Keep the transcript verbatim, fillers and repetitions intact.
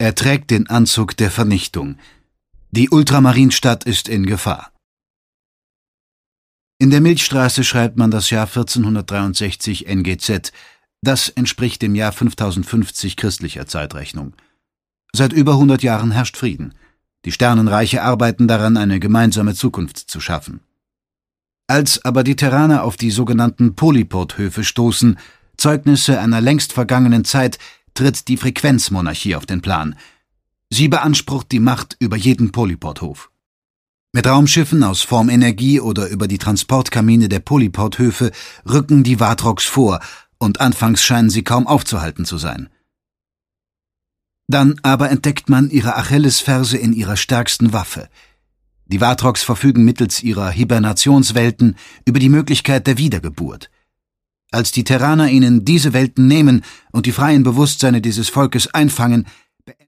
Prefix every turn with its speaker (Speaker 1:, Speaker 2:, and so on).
Speaker 1: Er trägt den Anzug der Vernichtung. Die Ultramarinstadt ist in Gefahr. In der Milchstraße schreibt man das Jahr vierzehnhundertdreiundsechzig N G Z. Das entspricht dem Jahr fünftausendfünfzig christlicher Zeitrechnung. Seit über hundert Jahren herrscht Frieden. Die Sternenreiche arbeiten daran, eine gemeinsame Zukunft zu schaffen. Als aber die Terraner auf die sogenannten Polypod-Höfe stoßen, Zeugnisse einer längst vergangenen Zeit, tritt die Frequenzmonarchie auf den Plan. Sie beansprucht die Macht über jeden Polypod-Hof. Mit Raumschiffen aus Formenergie oder über die Transportkamine der Polypod-Höfe rücken die Vatrox vor, und anfangs scheinen sie kaum aufzuhalten zu sein. Dann aber entdeckt man ihre Achillesferse in ihrer stärksten Waffe. Die Vatrox verfügen mittels ihrer Hibernationswelten über die Möglichkeit der Wiedergeburt. Als die Terraner ihnen diese Welten nehmen und die freien Bewusstseine dieses Volkes einfangen,